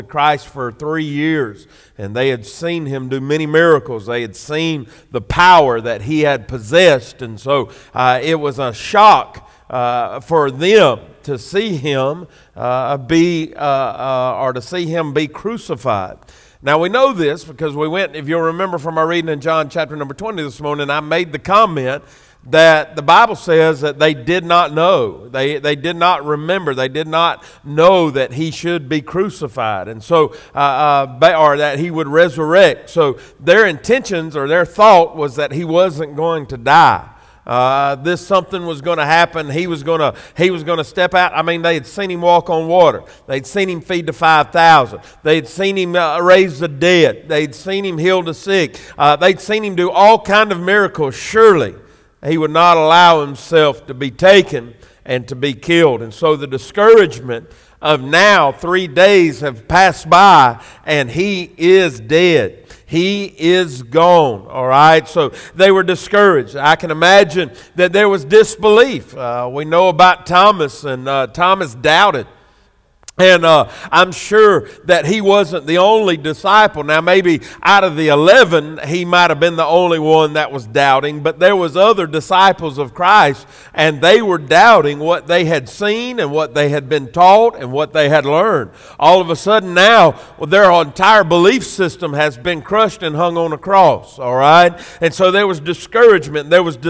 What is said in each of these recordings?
Christ for 3 years, and they had seen him do many miracles. They had seen the power that he had possessed, and so it was a shock for them to see him to see him be crucified. Now we know this because we went, if you'll remember from our reading in John chapter number 20 this morning, I made the comment that the Bible says that they did not know. They did not remember. They did not know that he should be crucified. And so, or that he would resurrect. So their intentions or their thought was that he wasn't going to die. This something was going to happen. He was going to step out. I mean, they had seen him walk on water. They'd seen him feed the 5,000. They'd seen him raise the dead. They'd seen him heal the sick. They'd seen him do all kind of miracles. Surely he would not allow himself to be taken and to be killed. And so the discouragement of now 3 days have passed by and he is dead. He is gone, all right? So they were discouraged. I can imagine that there was disbelief. We know about Thomas, and Thomas doubted. And I'm sure that he wasn't the only disciple. Now, maybe out of the 11, he might have been the only one that was doubting. But there was other disciples of Christ, and they were doubting what they had seen and what they had been taught and what they had learned. All of a sudden now, their entire belief system has been crushed and hung on a cross, all right? And so there was discouragement. There was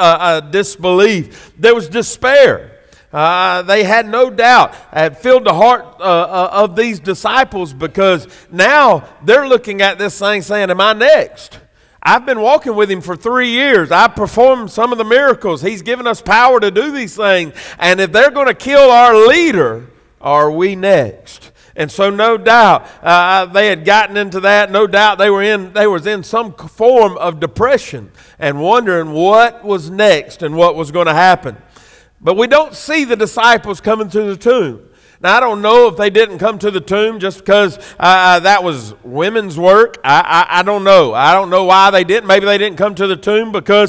disbelief. There was despair. They had no doubt. It filled the heart of these disciples because now they're looking at this thing saying, am I next? I've been walking with him for 3 years. I performed some of the miracles. He's given us power to do these things. And if they're going to kill our leader, are we next? And so no doubt they had gotten into that. No doubt they was in some form of depression and wondering what was next and what was going to happen. But we don't see the disciples coming to the tomb. Now, I don't know if they didn't come to the tomb just because that was women's work. I don't know. I don't know why they didn't. Maybe they didn't come to the tomb because,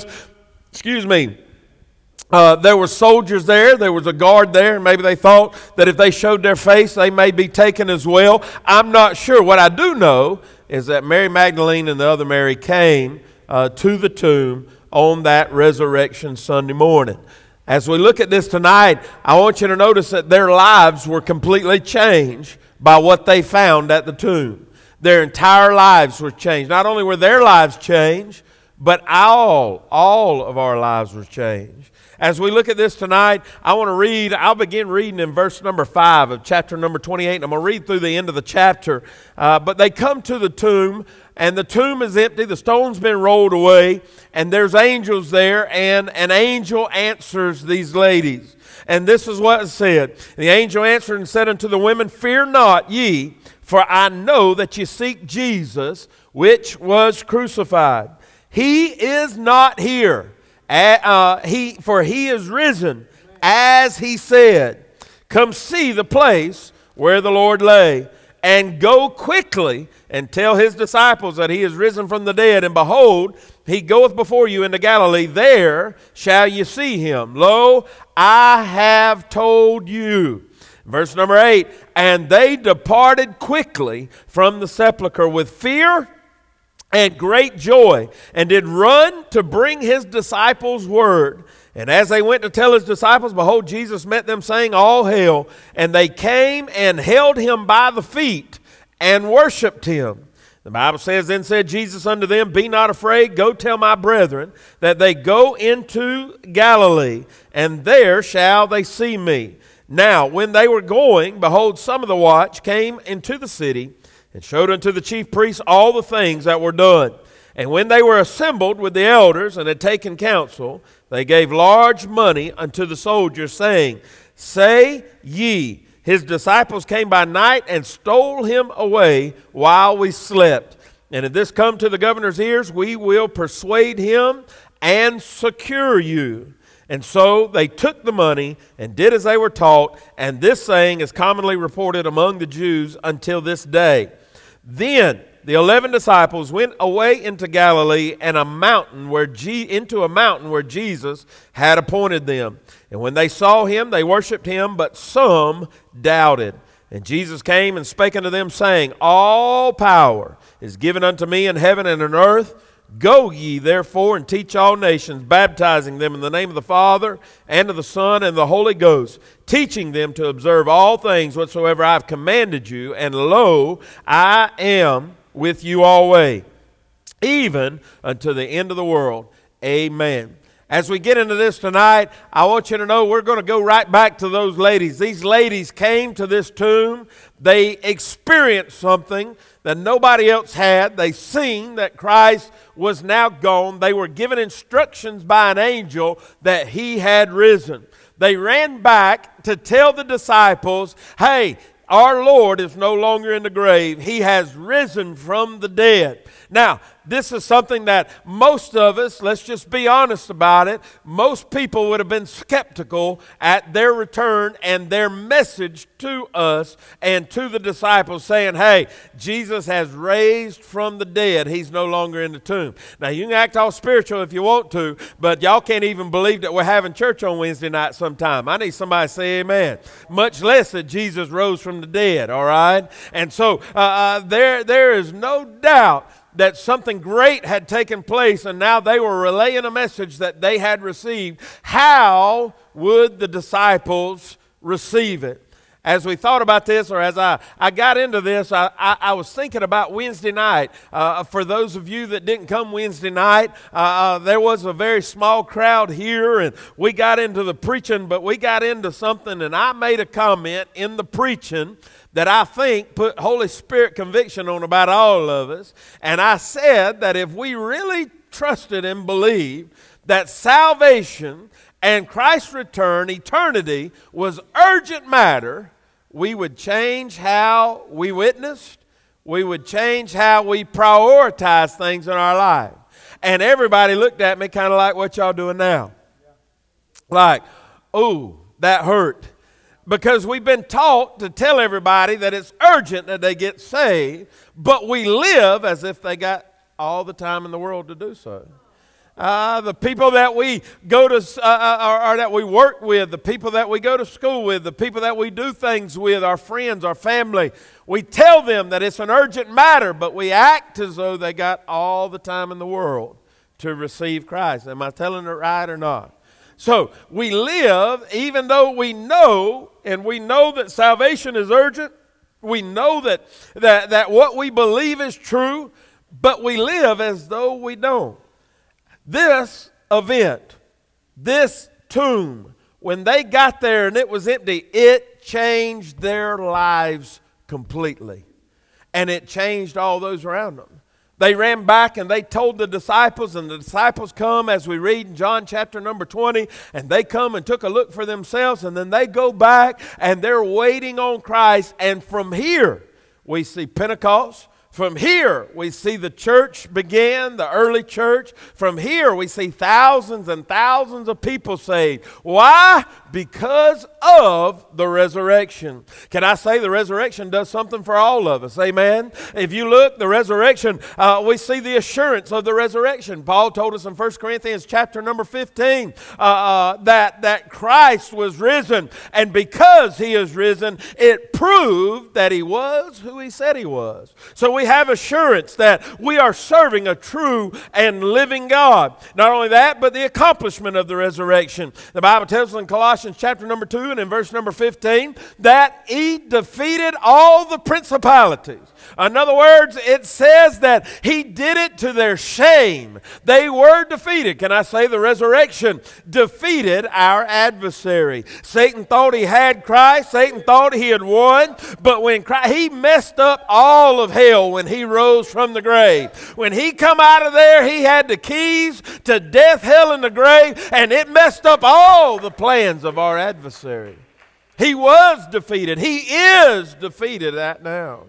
there were soldiers there. There was a guard there. Maybe they thought that if they showed their face, they may be taken as well. I'm not sure. What I do know is that Mary Magdalene and the other Mary came to the tomb on that resurrection Sunday morning. As we look at this tonight, I want you to notice that their lives were completely changed by what they found at the tomb. Their entire lives were changed. Not only were their lives changed, but all of our lives were changed. As we look at this tonight, I'll begin reading in verse number 5 of chapter number 28, and I'm going to read through the end of the chapter. But they come to the tomb, and the tomb is empty, the stone's been rolled away, and there's angels there, and an angel answers these ladies. And this is what it said. The angel answered and said unto the women, Fear not ye, for I know that ye seek Jesus, which was crucified. He is not here. For he is risen, as he said. Come see the place where the Lord lay, and go quickly and tell his disciples that he is risen from the dead. And behold, he goeth before you into Galilee. There shall you see him. Lo, I have told you. Verse number 8, and they departed quickly from the sepulchre with fear and great joy, and did run to bring his disciples word. And as they went to tell his disciples, behold, Jesus met them, saying, All hail. And they came and held him by the feet and worshipped him. The Bible says, Then said Jesus unto them, Be not afraid, go tell my brethren that they go into Galilee, and there shall they see me. Now, when they were going, behold, some of the watch came into the city, and showed unto the chief priests all the things that were done. And when they were assembled with the elders and had taken counsel, they gave large money unto the soldiers, saying, Say ye, his disciples came by night and stole him away while we slept. And if this come to the governor's ears, we will persuade him and secure you. And so they took the money and did as they were taught, and this saying is commonly reported among the Jews until this day. Then the 11 disciples went away into Galilee and into a mountain where Jesus had appointed them. And when they saw him, they worshipped him, but some doubted. And Jesus came and spake unto them, saying, All power is given unto me in heaven and in earth. Go ye therefore and teach all nations, baptizing them in the name of the Father, and of the Son, and of the Holy Ghost, teaching them to observe all things whatsoever I have commanded you. And lo, I am with you always, even unto the end of the world. Amen. As we get into this tonight, I want you to know we're going to go right back to those ladies. These ladies came to this tomb. They experienced something that nobody else had. They seen that Christ was now gone. They were given instructions by an angel that he had risen. They ran back to tell the disciples, hey, our Lord is no longer in the grave. He has risen from the dead. Now, this is something that most of us, let's just be honest about it, most people would have been skeptical at their return and their message to us and to the disciples saying, hey, Jesus has raised from the dead. He's no longer in the tomb. Now, you can act all spiritual if you want to, but y'all can't even believe that we're having church on Wednesday night sometime. I need somebody to say amen. Much less that Jesus rose from the dead, all right? And so there is no doubt that something great had taken place, and now they were relaying a message that they had received. How would the disciples receive it? As we thought about this, or as I got into this, I was thinking about Wednesday night. For those of you that didn't come Wednesday night, there was a very small crowd here, and we got into the preaching, but we got into something, and I made a comment in the preaching that I think put Holy Spirit conviction on about all of us. And I said that if we really trusted and believed that salvation and Christ's return, eternity, was urgent matter, we would change how we witnessed, we would change how we prioritize things in our life. And everybody looked at me kind of like what y'all doing now. Like, ooh, that hurt. Because we've been taught to tell everybody that it's urgent that they get saved, but we live as if they got all the time in the world to do so. The people that we go to, or that we work with, the people that we go to school with, the people that we do things with, our friends, our family, we tell them that it's an urgent matter, but we act as though they got all the time in the world to receive Christ. Am I telling it right or not? So we live even though we know, and we know that salvation is urgent. We know that what we believe is true, but we live as though we don't. This event, this tomb, when they got there and it was empty, it changed their lives completely. And it changed all those around them. They ran back and they told the disciples, and the disciples come, as we read in John chapter number 20, and they come and took a look for themselves, and then they go back and they're waiting on Christ. And from here, we see Pentecost. From here, we see the church begin, the early church. From here, we see thousands and thousands of people saved. Why? Because of the resurrection. Can I say the resurrection does something for all of us? Amen? If you look, the resurrection, we see the assurance of the resurrection. Paul told us in 1 Corinthians chapter number 15 that Christ was risen. And because he is risen, it proved that he was who he said he was. So we have assurance that we are serving a true and living God. Not only that, but the accomplishment of the resurrection. The Bible tells us in Colossians chapter number 2 and in verse number 15 that he defeated all the principalities. In other words, it says that he did it to their shame. They were defeated. Can I say the resurrection defeated our adversary? Satan thought he had Christ. Satan thought he had won. But when Christ, he messed up all of hell when he rose from the grave. When he come out of there, he had the keys to death, hell, and the grave, and it messed up all the plans of our adversary. He was defeated. He is defeated right now.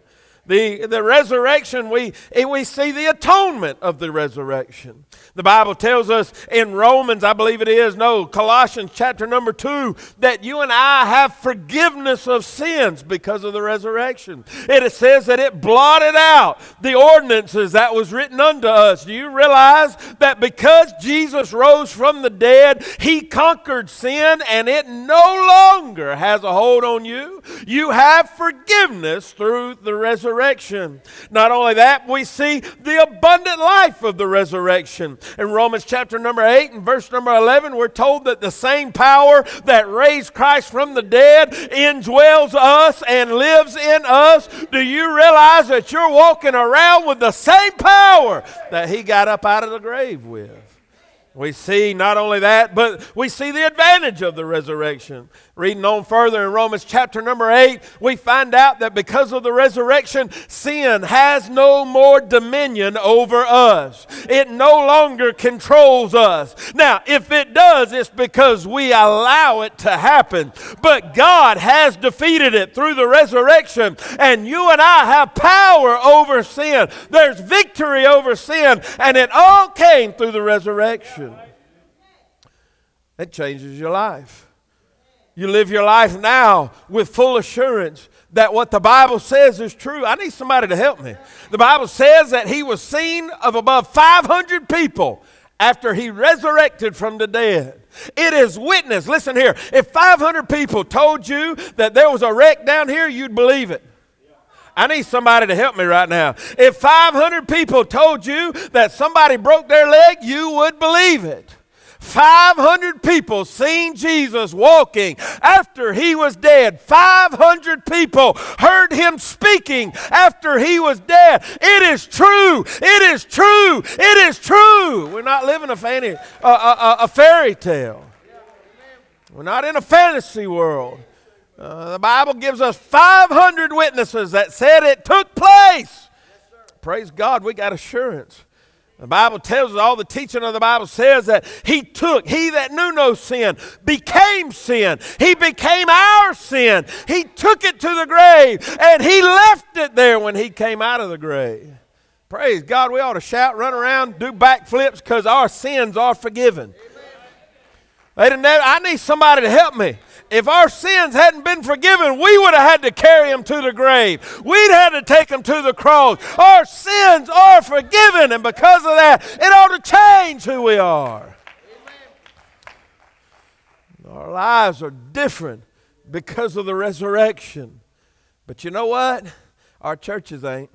The resurrection, we see the atonement of the resurrection. The Bible tells us in Romans, I believe it is, Colossians chapter number 2, that you and I have forgiveness of sins because of the resurrection. It says that it blotted out the ordinances that was written unto us. Do you realize that because Jesus rose from the dead, He conquered sin and it no longer has a hold on you? You have forgiveness through the resurrection. Not only that, we see the abundant life of the resurrection. In Romans chapter number 8 and verse number 11, we're told that the same power that raised Christ from the dead indwells us and lives in us. Do you realize that you're walking around with the same power that He got up out of the grave with? We see not only that, but we see the advantage of the resurrection. Reading on further in Romans chapter number 8, we find out that because of the resurrection, sin has no more dominion over us. It no longer controls us. Now, if it does, it's because we allow it to happen. But God has defeated it through the resurrection, and you and I have power over sin. There's victory over sin, and it all came through the resurrection. It changes your life. You live your life now with full assurance that what the Bible says is true. I need somebody to help me. The Bible says that He was seen of above 500 people after He resurrected from the dead. It is witness. Listen here. If 500 people told you that there was a wreck down here, you'd believe it. I need somebody to help me right now. If 500 people told you that somebody broke their leg, you would believe it. 500 people seen Jesus walking after He was dead. 500 people heard Him speaking after He was dead. It is true. It is true. It is true. We're not living a fairy tale. We're not in a fantasy world. The Bible gives us 500 witnesses that said it took place. Praise God, we got assurance. The Bible tells us, all the teaching of the Bible says that He that knew no sin, became sin. He became our sin. He took it to the grave, and He left it there when He came out of the grave. Praise God, we ought to shout, run around, do backflips because our sins are forgiven. I need somebody to help me. If our sins hadn't been forgiven, we would have had to carry them to the grave. We'd had to take them to the cross. Our sins are forgiven, and because of that, it ought to change who we are. Amen. Our lives are different because of the resurrection. But you know what? Our churches ain't.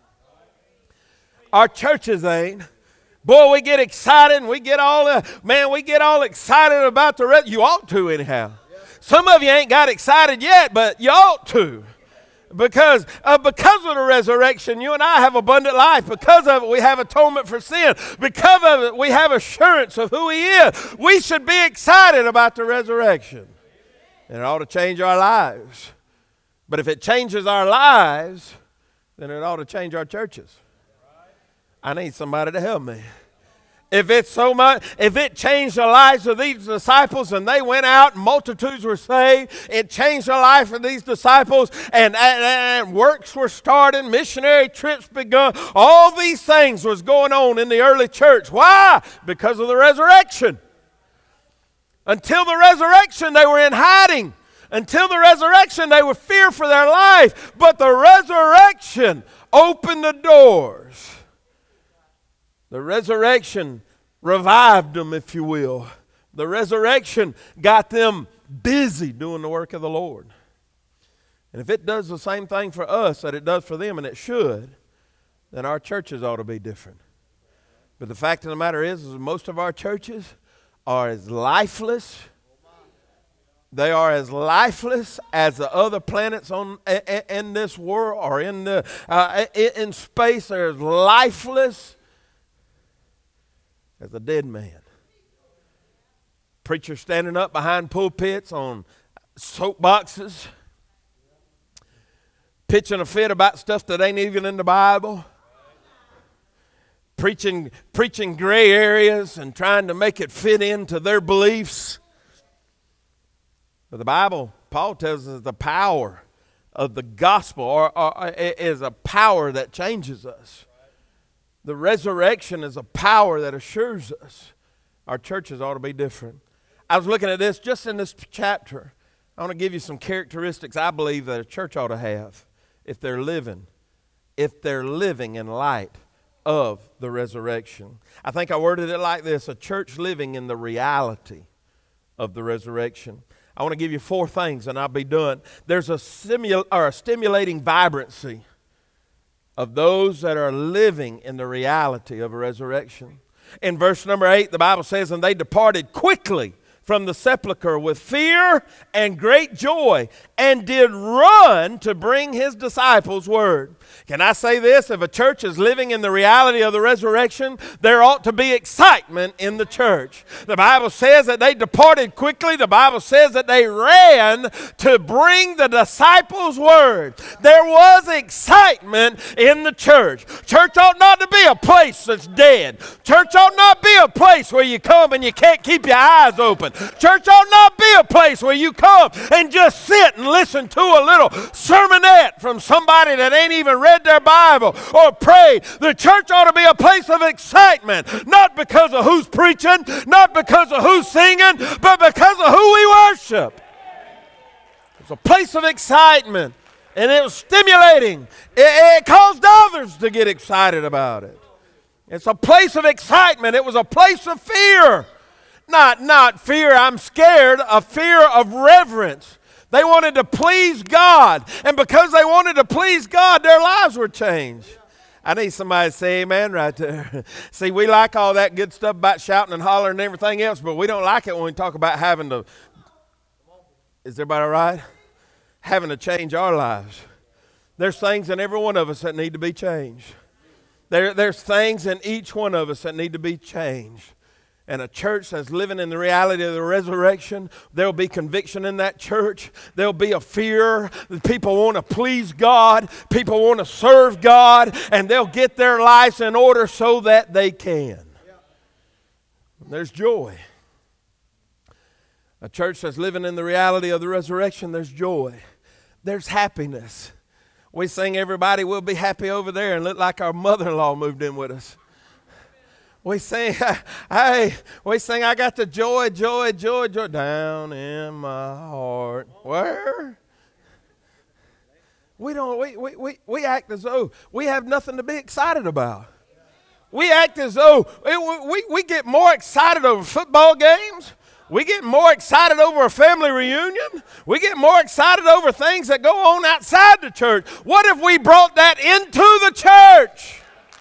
Our churches ain't. Boy, we get excited and we get all excited about the rest. You ought to anyhow. Some of you ain't got excited yet, but you ought to. Because of the resurrection, you and I have abundant life. Because of it, we have atonement for sin. Because of it, we have assurance of who He is. We should be excited about the resurrection. And it ought to change our lives. But if it changes our lives, then it ought to change our churches. I need somebody to help me. If it changed the lives of these disciples and they went out and multitudes were saved, it changed the life of these disciples and works were started, missionary trips begun. All these things was going on in the early church. Why? Because of the resurrection. Until the resurrection, they were in hiding. Until the resurrection, they were fear for their life. But the resurrection opened the doors. The resurrection revived them, if you will. The resurrection got them busy doing the work of the Lord. And if it does the same thing for us that it does for them, and it should, then our churches ought to be different. But the fact of the matter is most of our churches are as lifeless. They are as lifeless as the other planets in this world or in space. They're as lifeless as a dead man. Preachers standing up behind pulpits on soapboxes, pitching a fit about stuff that ain't even in the Bible, preaching gray areas and trying to make it fit into their beliefs. But the Bible, Paul tells us the power of the gospel or is a power that changes us. The resurrection is a power that assures us. Our churches ought to be different. I was looking at this just in this chapter. I want to give you some characteristics I believe that a church ought to have if they're living in light of the resurrection. I think I worded it like this: a church living in the reality of the resurrection. I want to give you 4 things and I'll be done. There's a stimulating vibrancy of those that are living in the reality of a resurrection. In verse number 8, the Bible says, "And they departed quickly from the sepulchre with fear and great joy, and did run to bring his disciples word." Can I say this? If a church is living in the reality of the resurrection, there ought to be excitement in the church. The Bible says that they departed quickly. The Bible says that they ran to bring the disciples word. There was excitement in the church. Church ought not to be a place that's dead. Church ought not be a place where you come and you can't keep your eyes open. Church ought not be a place where you come and just sit and listen to a little sermonette from somebody that ain't even read their Bible or prayed. The church ought to be a place of excitement, not because of who's preaching, not because of who's singing, but because of who we worship. It's a place of excitement, and it was stimulating. It caused others to get excited about it. It's a place of excitement. It was a place of fear. Not fear, I'm scared, a fear of reverence. They wanted to please God. And because they wanted to please God, their lives were changed. I need somebody to say amen right there. See, we like all that good stuff about shouting and hollering and everything else, but we don't like it when we talk about having to, is everybody all right? Having to change our lives. There's things in every one of us that need to be changed. There's things in each one of us that need to be changed. And a church that's living in the reality of the resurrection, there'll be conviction in that church. There'll be a fear. People want to please God. People want to serve God. And they'll get their lives in order so that they can. There's joy. A church that's living in the reality of the resurrection, there's joy. There's happiness. We sing "Everybody Will Be Happy" over there and look like our mother-in-law moved in with us. We sing, "I got the joy, joy, joy, joy down in my heart." Where? We act as though we have nothing to be excited about. We act as though we get more excited over football games. We get more excited over a family reunion. We get more excited over things that go on outside the church. What if we brought that into the church?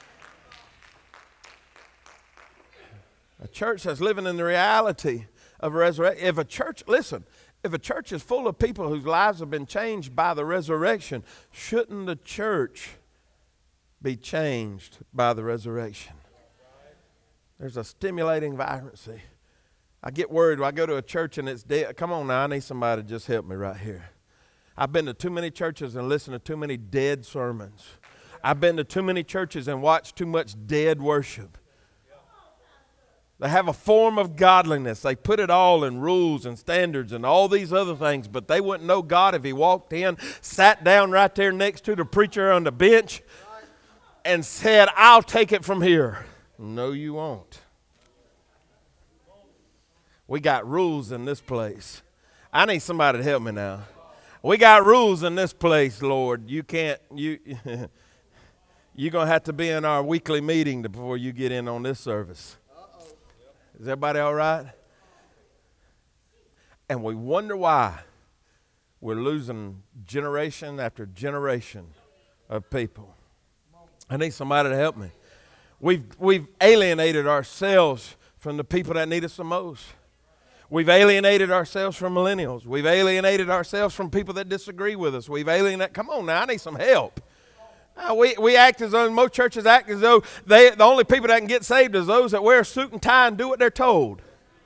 A church that's living in the reality of resurrection. If a church is full of people whose lives have been changed by the resurrection, shouldn't the church be changed by the resurrection? There's a stimulating vibrancy. I get worried when I go to a church and it's dead. Come on now, I need somebody to just help me right here. I've been to too many churches and listened to too many dead sermons. I've been to too many churches and watched too much dead worship. They have a form of godliness. They put it all in rules and standards and all these other things, but they wouldn't know God if he walked in, sat down right there next to the preacher on the bench, and said, "I'll take it from here." No, you won't. We got rules in this place. I need somebody to help me now. We got rules in this place, Lord. You're going to have to be in our weekly meeting before you get in on this service. Is everybody all right? And we wonder why we're losing generation after generation of people. I need somebody to help me. We've alienated ourselves from the people that need us the most. We've alienated ourselves from millennials. We've alienated ourselves from people that disagree with us. Come on now, I need some help. We act as though, most churches act as though the only people that can get saved is those that wear a suit and tie and do what they're told.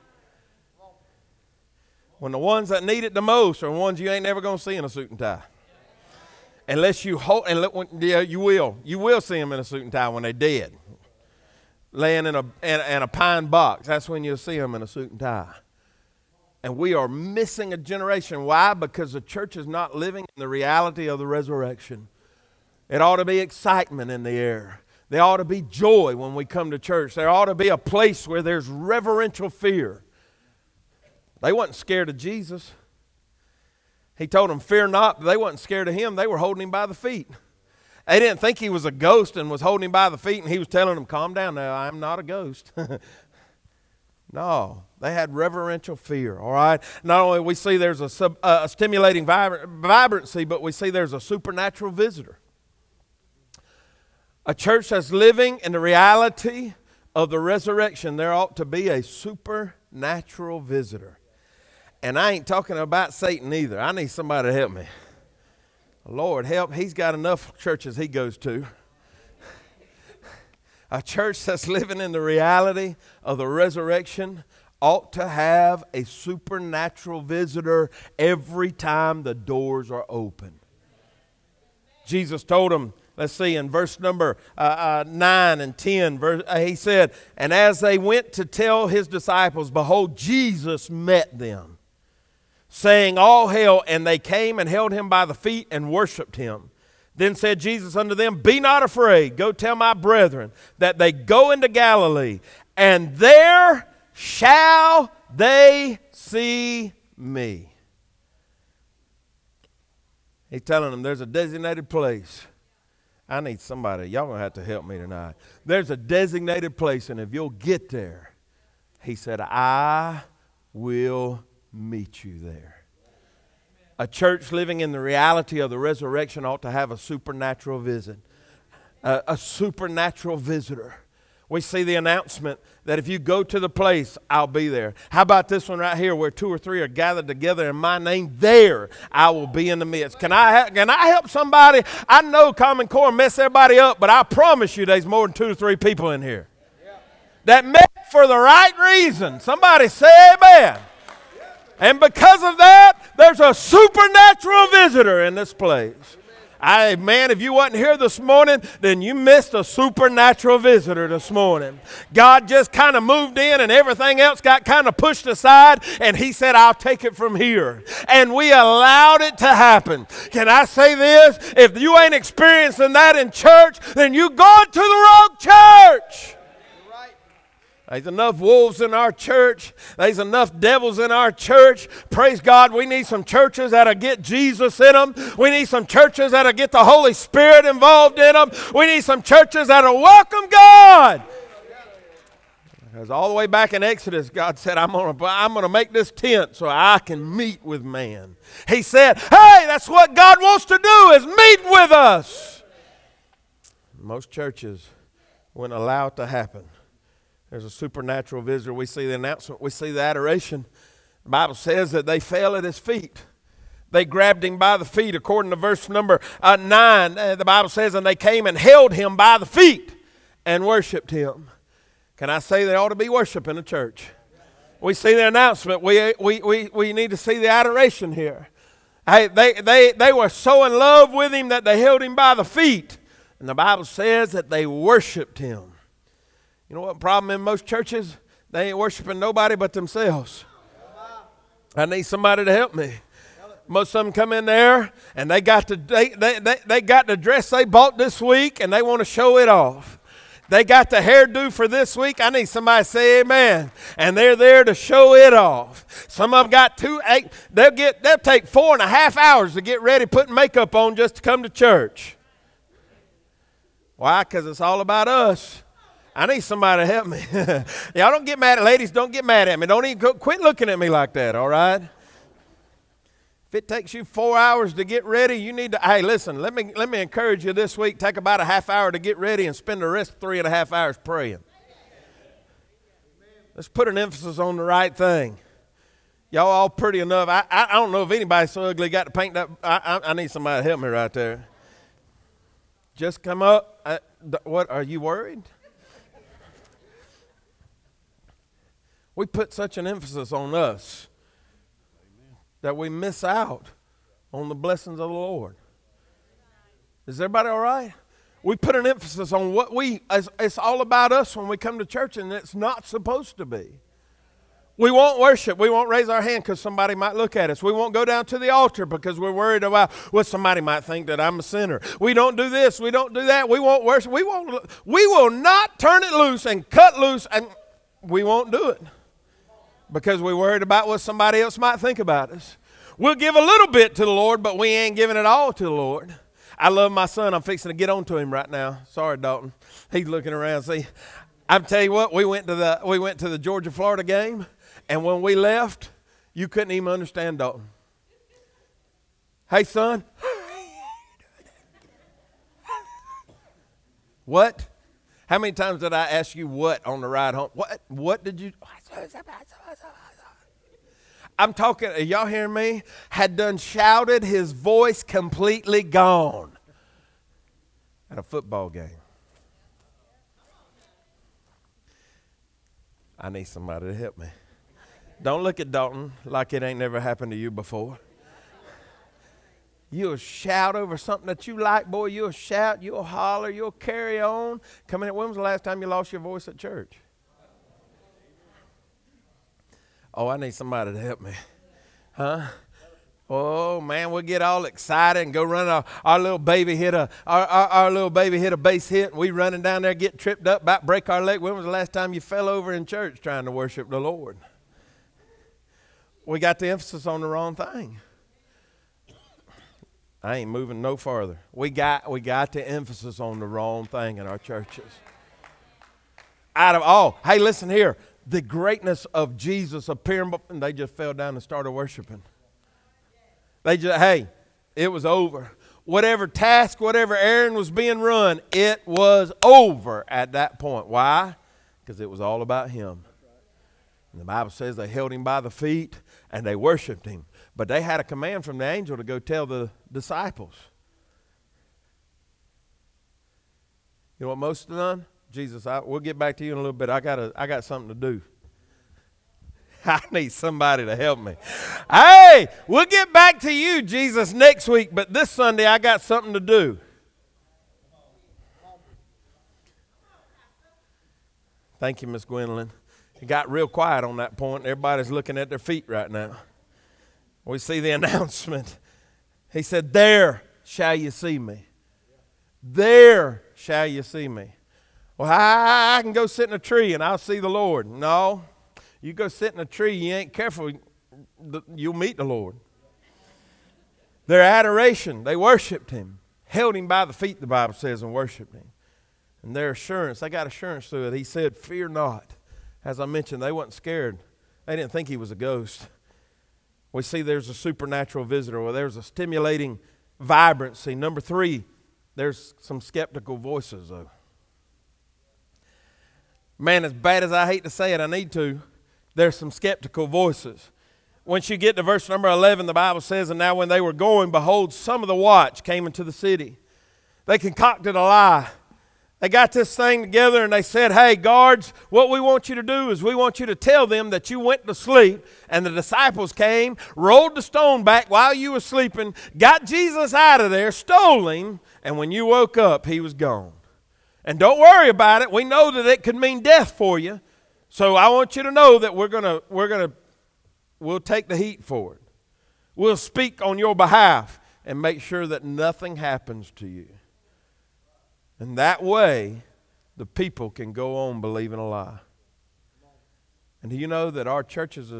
When the ones that need it the most are ones you ain't never going to see in a suit and tie. Unless you hold, and look, yeah, you will see them in a suit and tie when they're dead. Laying in a pine box, that's when you'll see them in a suit and tie. And we are missing a generation. Why? Because the church is not living in the reality of the resurrection. It ought to be excitement in the air. There ought to be joy when we come to church. There ought to be a place where there's reverential fear. They wasn't scared of Jesus. He told them, fear not, but they wasn't scared of him. They were holding him by the feet. They didn't think he was a ghost and was holding him by the feet, and he was telling them, calm down now, I'm not a ghost. No, they had reverential fear, all right? Not only we see there's a stimulating vibrancy, but we see there's a supernatural visitor. A church that's living in the reality of the resurrection, there ought to be a supernatural visitor. And I ain't talking about Satan either. I need somebody to help me. Lord help, he's got enough churches he goes to. A church that's living in the reality of the resurrection ought to have a supernatural visitor every time the doors are open. Jesus told them, let's see, in verse number 9 and 10, he said, and as they went to tell his disciples, behold, Jesus met them, saying, all hail, and they came and held him by the feet and worshipped him. Then said Jesus unto them, be not afraid, go tell my brethren that they go into Galilee, and there shall they see me. He's telling them there's a designated place. I need somebody. Y'all going to have to help me tonight. There's a designated place, and if you'll get there, he said, I will meet you there. A church living in the reality of the resurrection ought to have a supernatural visit. A supernatural visitor. We see the announcement that if you go to the place, I'll be there. How about this one right here, where 2 or 3 are gathered together in my name, there I will be in the midst. Can I help somebody? I know Common Core mess everybody up, but I promise you there's more than 2 or 3 people in here that met for the right reason. Somebody say amen. And because of that, there's a supernatural visitor in this place. Man, if you wasn't here this morning, then you missed a supernatural visitor this morning. God just kind of moved in and everything else got kind of pushed aside, and he said, I'll take it from here. And we allowed it to happen. Can I say this? If you ain't experiencing that in church, then you going to the wrong church. There's enough wolves in our church. There's enough devils in our church. Praise God, we need some churches that'll get Jesus in them. We need some churches that'll get the Holy Spirit involved in them. We need some churches that'll welcome God. Because all the way back in Exodus, God said, I'm gonna make this tent so I can meet with man. He said, hey, that's what God wants to do, is meet with us. Most churches wouldn't allow it to happen. There's a supernatural visitor. We see the announcement. We see the adoration. The Bible says that they fell at his feet. They grabbed him by the feet. According to verse number 9, the Bible says, and they came and held him by the feet and worshiped him. Can I say there ought to be worship in the church? We see the announcement. We need to see the adoration here. Hey, they were so in love with him that they held him by the feet. And the Bible says that they worshiped him. You know what the problem in most churches? They ain't worshiping nobody but themselves. I need somebody to help me. Most of them come in there and they got the dress they bought this week and they want to show it off. They got the hairdo for this week. I need somebody to say amen. And they're there to show it off. Some of them got they'll take 4.5 hours to get ready, putting makeup on just to come to church. Why? Because it's all about us. I need somebody to help me. Y'all don't get mad at ladies. Don't get mad at me. Don't even quit looking at me like that, all right? If it takes you 4 hours to get ready, you need to, hey, listen, let me encourage you this week. Take about a half hour to get ready and spend the rest 3.5 hours praying. Let's put an emphasis on the right thing. Y'all all pretty enough. I don't know if anybody's so ugly got to paint that. I need somebody to help me right there. Just come up. What, are you worried? We put such an emphasis on us that we miss out on the blessings of the Lord. Is everybody all right? We put an emphasis on what it's all about us when we come to church, and it's not supposed to be. We won't worship. We won't raise our hand because somebody might look at us. We won't go down to the altar because we're worried about what somebody might think that I'm a sinner. We don't do this. We don't do that. We won't worship. We will not turn it loose and cut loose, and we won't do it because we're worried about what somebody else might think about us. We'll give a little bit to the Lord, but we ain't giving it all to the Lord. I love my son. I'm fixing to get on to him right now. Sorry, Dalton. He's looking around. See, I'm tell you what. We went to the Georgia-Florida game. And when we left, you couldn't even understand Dalton. Hey, son. What? How many times did I ask you what on the ride home? What did you? I'm talking, are y'all hearing me? Had done shouted, his voice completely gone at a football game. I need somebody to help me. Don't look at Dalton like it ain't never happened to you before. You'll shout over something that you like, boy. You'll shout, you'll holler, you'll carry on. Come in. When was the last time you lost your voice at church? Oh, I need somebody to help me. Huh? Oh, man, we'll get all excited and go run. Our little baby hit a base hit, and we running down there, get tripped up, about break our leg. When was the last time you fell over in church trying to worship the Lord? We got the emphasis on the wrong thing. I ain't moving no further. We got the emphasis on the wrong thing in our churches. Out of all, hey, listen here. The greatness of Jesus appearing, and they just fell down and started worshiping. It was over. Whatever task, whatever errand was being run, it was over at that point. Why? Because it was all about him. And the Bible says they held him by the feet and they worshiped him. But they had a command from the angel to go tell the disciples. You know what most have done? Jesus, we'll get back to you in a little bit. I got something to do. I need somebody to help me. Hey, we'll get back to you, Jesus, next week. But this Sunday, I got something to do. Thank you, Miss Gwendolyn. It got real quiet on that point. Everybody's looking at their feet right now. We see the announcement. He said, there shall you see me. There shall you see me. Well, I can go sit in a tree and I'll see the Lord. No, you go sit in a tree, you ain't careful, you'll meet the Lord. Their adoration, they worshiped him. Held him by the feet, the Bible says, and worshiped him. And their assurance, they got assurance through it. He said, fear not. As I mentioned, they wasn't scared. They didn't think he was a ghost. We see there's a supernatural visitor, or there's a stimulating vibrancy. Number 3, there's some skeptical voices, though. Man, as bad as I hate to say it, I need to, there's some skeptical voices. Once you get to verse number 11, the Bible says, and now when they were going, behold, some of the watch came into the city. They concocted a lie. They got this thing together and they said, hey, guards, what we want you to do is we want you to tell them that you went to sleep and the disciples came, rolled the stone back while you were sleeping, got Jesus out of there, stole him, and when you woke up, he was gone. And don't worry about it. We know that it could mean death for you. So I want you to know that we'll take the heat for it. We'll speak on your behalf and make sure that nothing happens to you. And that way, the people can go on believing a lie. And do you know that our churches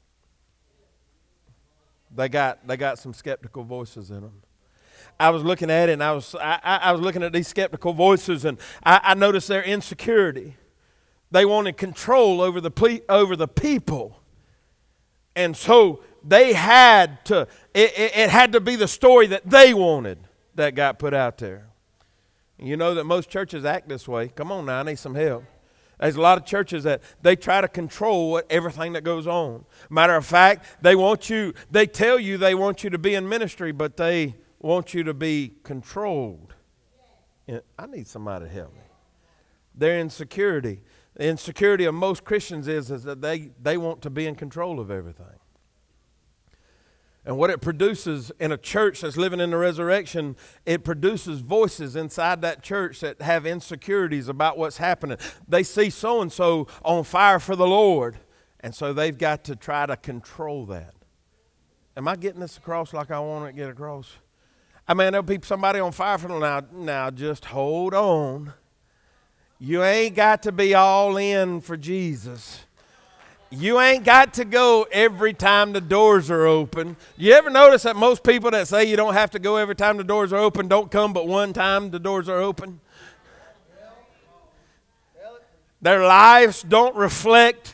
they got some skeptical voices in them. I was looking at it, and I was looking at these skeptical voices, and I noticed their insecurity. They wanted control over the people, and so they had to. It had to be the story that they wanted that got put out there. You know that most churches act this way. Come on now, I need some help. There's a lot of churches that they try to control everything that goes on. Matter of fact, they tell you they want you to be in ministry, but they want you to be controlled. I need somebody to help me. Their insecurity. The insecurity of most Christians is that they want to be in control of everything. And what it produces in a church that's living in the resurrection, it produces voices inside that church that have insecurities about what's happening. They see so-and-so on fire for the Lord, And so they've got to try to control that. Am I getting this across like I want to get across? I mean, there'll be somebody on fire for now, just hold on. You ain't got to be all in for Jesus. You ain't got to go every time the doors are open. You ever notice that most people that say you don't have to go every time the doors are open don't come but one time the doors are open? Their lives don't reflect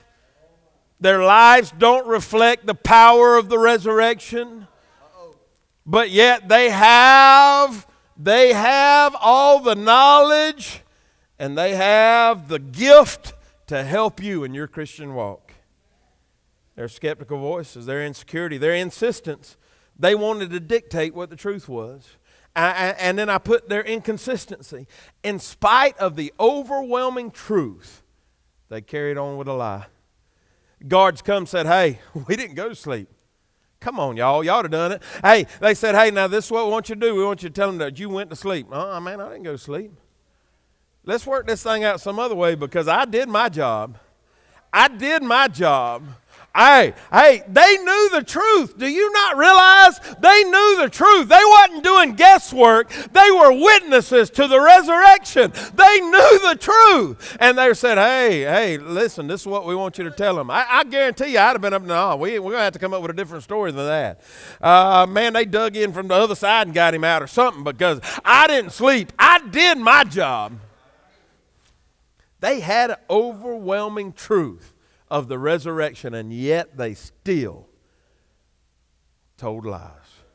the power of the resurrection. But yet they have all the knowledge and they have the gift to help you in your Christian walk. Their skeptical voices, their insecurity, their insistence. They wanted to dictate what the truth was. And then I put their inconsistency. In spite of the overwhelming truth, they carried on with a lie. Guards come and said, hey, we didn't go to sleep. Come on, y'all. Y'all have done it. Hey, they said, hey, now this is what we want you to do. We want you to tell them that you went to sleep. Oh, man, I didn't go to sleep. Let's work this thing out some other way because I did my job. Hey, they knew the truth. Do you not realize they knew the truth? They wasn't doing guesswork. They were witnesses to the resurrection. They knew the truth. And they said, hey, listen, this is what we want you to tell them. I guarantee you I'd have been up, no, we're going to have to come up with a different story than that. Man, they dug in from the other side and got him out or something because I didn't sleep. I did my job. They had overwhelming truth of the resurrection, and yet they still told lies.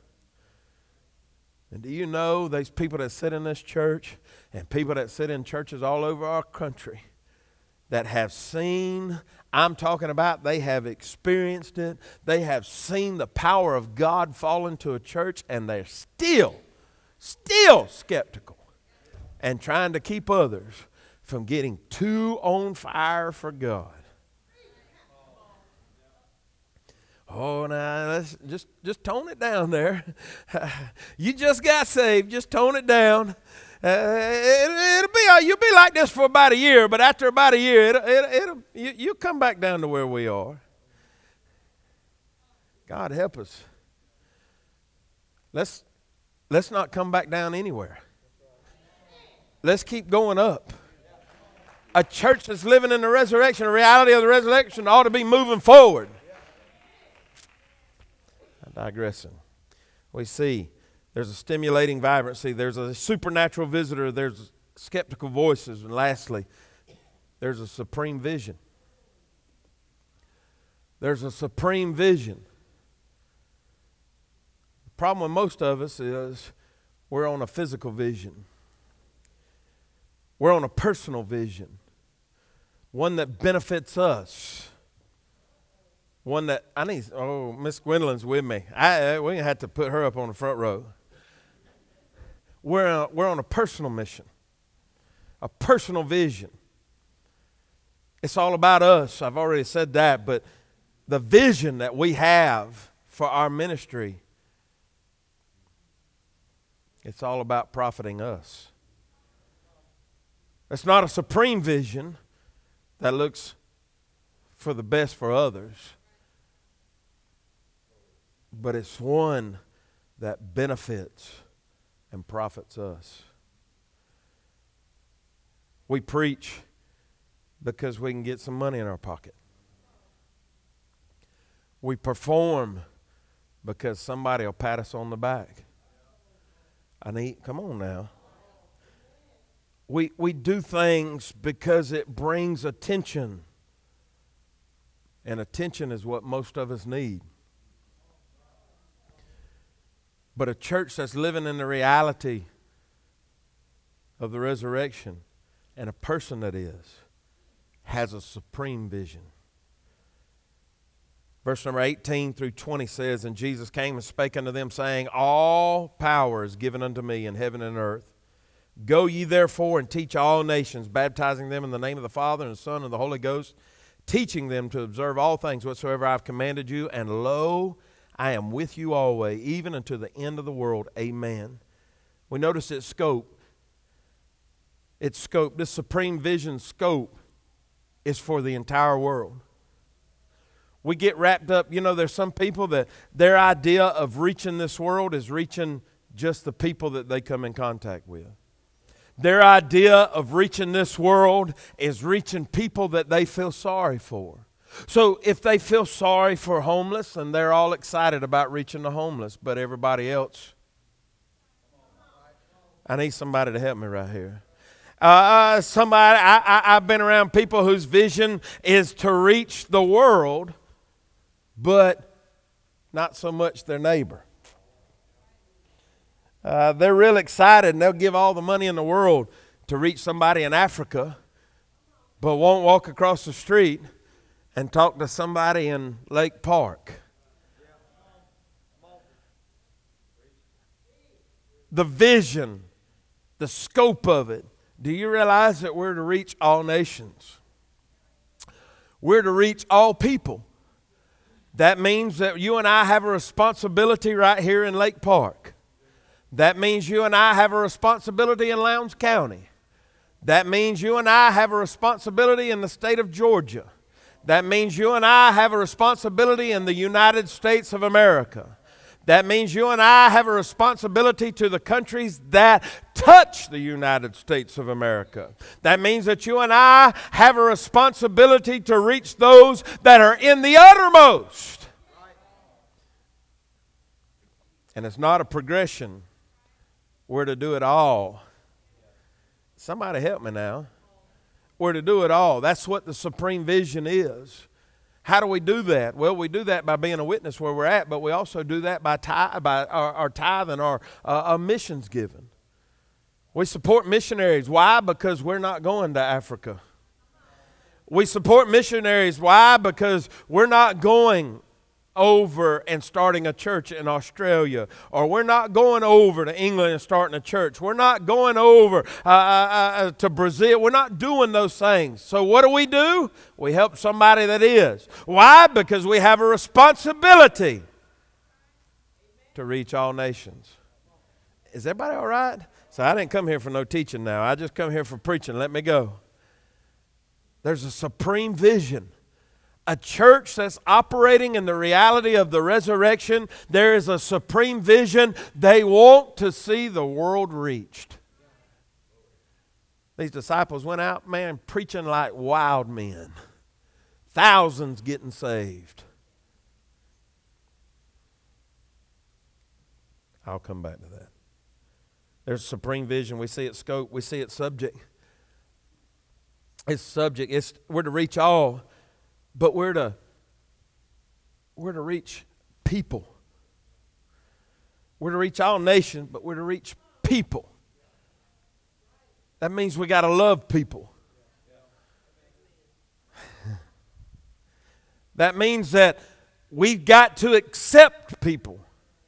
And do you know there's people that sit in this church and people that sit in churches all over our country that have seen, I'm talking about they have experienced it, they have seen the power of God fall into a church, and they're still skeptical and trying to keep others from getting too on fire for God. Oh, now let's just tone it down there. You just got saved. Just tone it down. You'll be like this for about a year, but after about a year, you'll come back down to where we are. God help us. Let's not come back down anywhere. Let's keep going up. A church that's living in the resurrection, the reality of the resurrection, ought to be moving forward. Digressing. We see there's a stimulating vibrancy, there's a supernatural visitor, there's skeptical voices, and lastly, there's a supreme vision. There's a supreme vision. The problem with most of us is we're on a physical vision. We're on a personal vision, one that benefits us. One that I need. Oh, Miss Gwendolyn's with me. We had to put her up on the front row. We're on a personal mission, a personal vision. It's all about us. I've already said that, but the vision that we have for our ministry, it's all about profiting us. It's not a supreme vision that looks for the best for others. But it's one that benefits and profits us. We preach because we can get some money in our pocket. We perform because somebody will pat us on the back. Come on now. We do things because it brings attention. And attention is what most of us need. But a church that's living in the reality of the resurrection, and a person that has a supreme vision. Verse number 18 through 20 says, And Jesus came and spake unto them, saying, All power is given unto me in heaven and earth. Go ye therefore and teach all nations, baptizing them in the name of the Father and the Son and the Holy Ghost, teaching them to observe all things whatsoever I have commanded you. And lo, I am with you always, even unto the end of the world. Amen. We notice its scope. Its scope, this supreme vision scope, is for the entire world. We get wrapped up. You know, there's some people that their idea of reaching this world is reaching just the people that they come in contact with. Their idea of reaching this world is reaching people that they feel sorry for. So if they feel sorry for homeless, and they're all excited about reaching the homeless, but everybody else, I need somebody to help me right here. I've been around people whose vision is to reach the world, but not so much their neighbor. They're real excited, and they'll give all the money in the world to reach somebody in Africa, but won't walk across the street and talk to somebody in Lake Park. The vision, the scope of it. Do you realize that we're to reach all nations? We're to reach all people. That means that you and I have a responsibility right here in Lake Park. That means you and I have a responsibility in Lowndes County. That means you and I have a responsibility in the state of Georgia. That means you and I have a responsibility in the United States of America. That means you and I have a responsibility to the countries that touch the United States of America. That means that you and I have a responsibility to reach those that are in the uttermost. And it's not a progression. We're to do it all. Somebody help me now. We're to do it all. That's what the supreme vision is. How do we do that? Well, we do that by being a witness where we're at, but we also do that by our tithe and our missions given. We support missionaries. Why? Because we're not going to Africa. We support missionaries. Why? Because we're not going over and starting a church in Australia, or we're not going over to England and starting a church. We're not going over to Brazil. We're not doing those things. So what do? We help somebody that is. Why? Because we have a responsibility to reach all nations. Is everybody all right? So I didn't come here for no teaching now. I just come here for preaching. Let me go. There's a supreme vision. A church that's operating in the reality of the resurrection, there is a supreme vision. They want to see the world reached. These disciples went out, man, preaching like wild men. Thousands getting saved. I'll come back to that. There's supreme vision. We see its scope. We see its subject. Its subject. We're to reach all. But we're to reach people. We're to reach all nations, but we're to reach people. That means we got to love people. That means that we've got to accept people.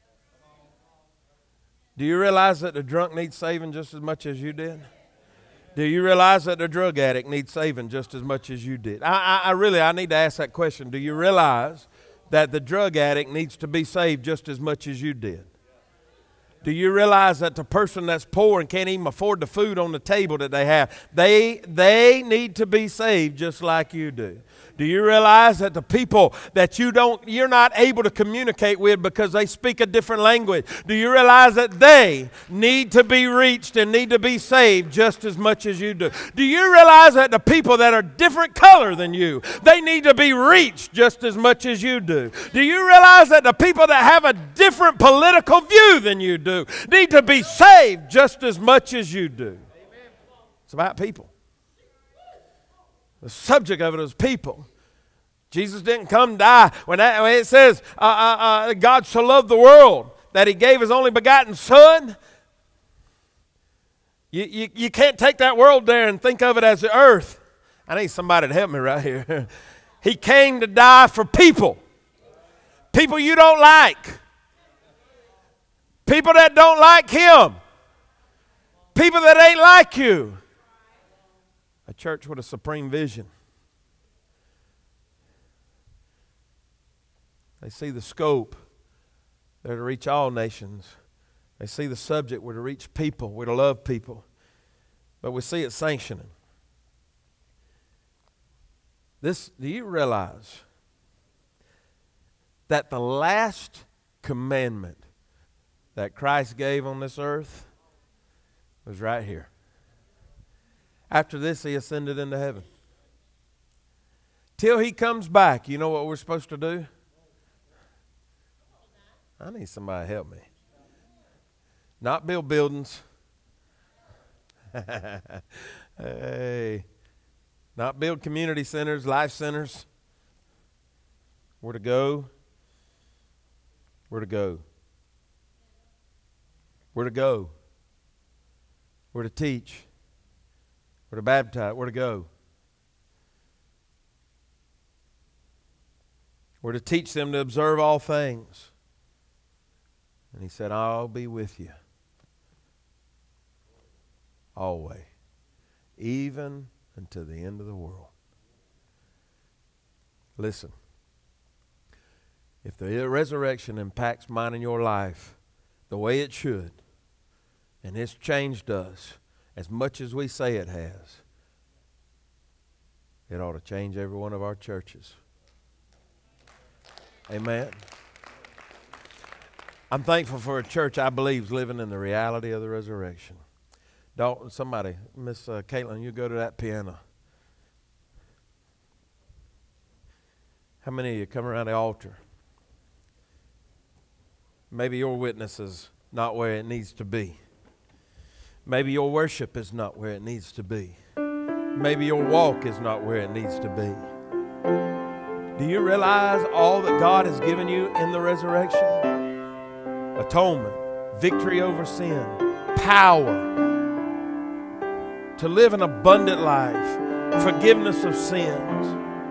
Do you realize that the drunk needs saving just as much as you did? Do you realize that the drug addict needs saving just as much as you did? I need to ask that question. Do you realize that the drug addict needs to be saved just as much as you did? Do you realize that the person that's poor and can't even afford the food on the table that they have, they need to be saved just like you do? Do you realize that the people that you're not able to communicate with because they speak a different language, do you realize that they need to be reached and need to be saved just as much as you do? Do you realize that the people that are different color than you, they need to be reached just as much as you do? Do you realize that the people that have a different political view than you do need to be saved just as much as you do? It's about people. The subject of it is people. Jesus didn't come die. When it says God so loved the world that he gave his only begotten son, you can't take that world there and think of it as the earth. I need somebody to help me right here. He came to die for people. People you don't like. People that don't like him. People that ain't like you. A church with a supreme vision. They see the scope. They're to reach all nations. They see the subject. We're to reach people. We're to love people. But we see it sanctioning. Do you realize that the last commandment that Christ gave on this earth was right here. After this, he ascended into heaven. Till he comes back, you know what we're supposed to do? I need somebody to help me. Not build buildings. Hey. Not build community centers, life centers. We're to go. We're to go. We're to go. We're to teach. We're to baptize. We're to go. We're to teach them to observe all things. And he said, I'll be with you always, even unto the end of the world. Listen, if the resurrection impacts mine and your life the way it should, and it's changed us as much as we say it has, it ought to change every one of our churches. Amen. I'm thankful for a church I believe is living in the reality of the resurrection. Dalton, somebody, Miss Caitlin, you go to that piano. How many of you come around the altar? Maybe your witness is not where it needs to be. Maybe your worship is not where it needs to be. Maybe your walk is not where it needs to be. Do you realize all that God has given you in the resurrection? Atonement, victory over sin, power to live an abundant life, forgiveness of sins.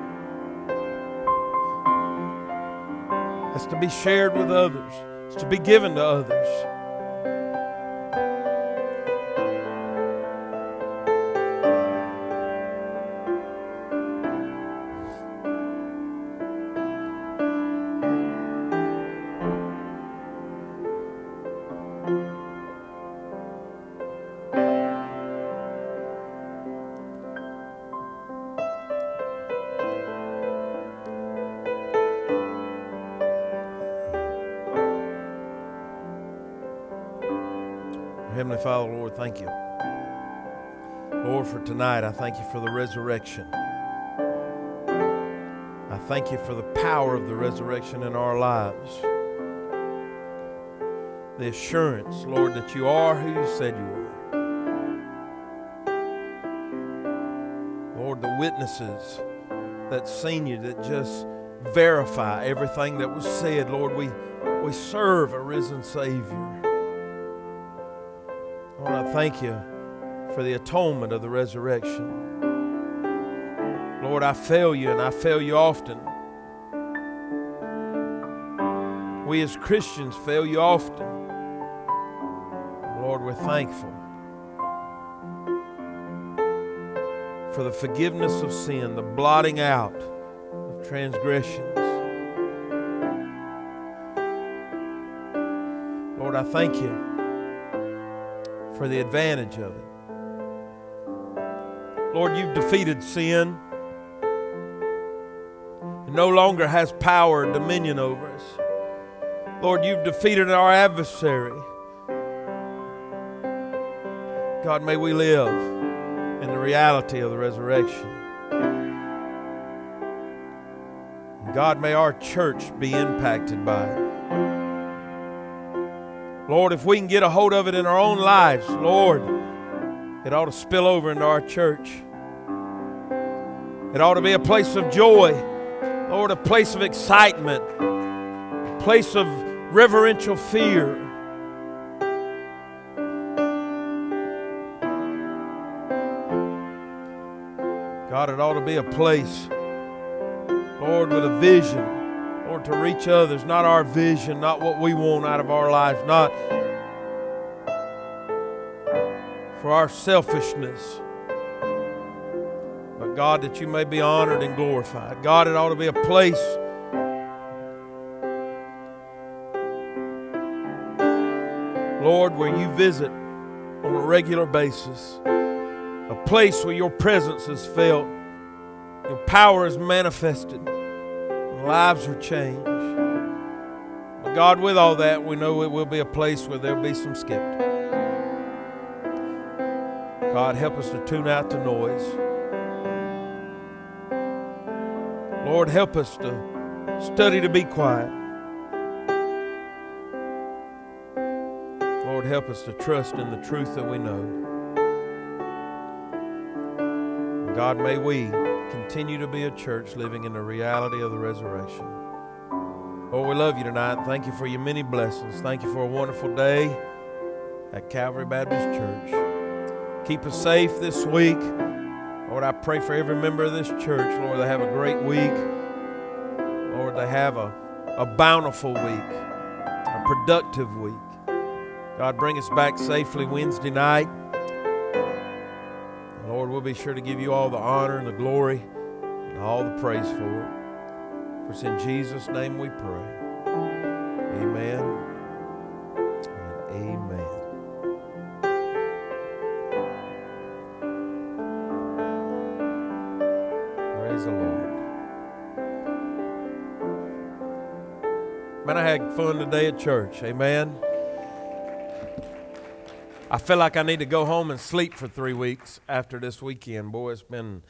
It's to be shared with others. It's to be given to others. Heavenly Father, Lord, thank you. Lord, for tonight, I thank you for the resurrection. I thank you for the power of the resurrection in our lives. The assurance, Lord, that you are who you said you were. Lord, the witnesses that's seen you, that just verify everything that was said. Lord, we serve a risen Savior. Lord, I thank you for the atonement of the resurrection. Lord, I fail you, and I fail you often. We as Christians fail you often. Lord, we're thankful for the forgiveness of sin, the blotting out of transgressions. Lord, I thank you for the advantage of it. Lord, you've defeated sin. It no longer has power and dominion over us. Lord, you've defeated our adversary. God, may we live in the reality of the resurrection. God, may our church be impacted by it. Lord, if we can get a hold of it in our own lives, Lord, it ought to spill over into our church. It ought to be a place of joy, Lord, a place of excitement, a place of reverential fear. God, it ought to be a place, Lord, with a vision, Lord, to reach others, not our vision, not what we want out of our lives, not for our selfishness, but God, that you may be honored and glorified. God, it ought to be a place, Lord, where you visit on a regular basis, a place where your presence is felt, your power is manifested, and lives are changed. God, with all that, we know it will be a place where there'll be some skeptics. God, help us to tune out the noise. Lord, help us to study to be quiet. Lord, help us to trust in the truth that we know. God, may we continue to be a church living in the reality of the resurrection. Lord, we love you tonight. Thank you for your many blessings. Thank you for a wonderful day at Calvary Baptist Church. Keep us safe this week. Lord, I pray for every member of this church. Lord, they have a great week. Lord, they have a bountiful week, a productive week. God, bring us back safely Wednesday night. Lord, we'll be sure to give you all the honor and the glory and all the praise for it. For it's in Jesus' name we pray. Amen and amen. Praise the Lord. Man, I had fun today at church. Amen. I feel like I need to go home and sleep for 3 weeks after this weekend. Boy, it's been